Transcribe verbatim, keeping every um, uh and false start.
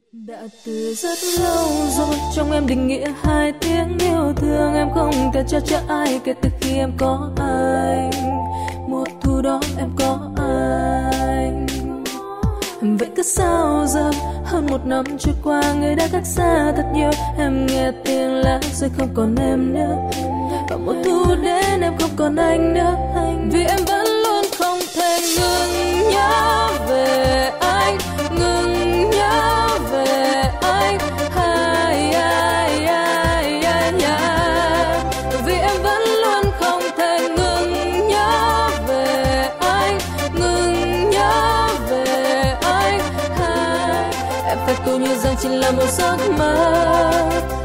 Đã từ rất lâu rồi trong em định nghĩa hai tiếng yêu thương, em không thể trao cho ai kể từ khi em có anh. Mùa thu đó em có anh, vậy cứ sao giờ hơn một năm trôi qua, người đã cách xa thật nhiều. Em nghe tiếng lá rơi không còn em nữa, và mùa thu đến em không còn anh nữa. Vì em vẫn luôn không thể ngừng nhớ về anh, ngừng nhớ về anh. Ai, ai, ai, ai, ai. Vì em vẫn luôn không thể ngừng nhớ về anh, ngừng nhớ về anh. Ai. Em phải cố như rằng chỉ là một giấc mơ.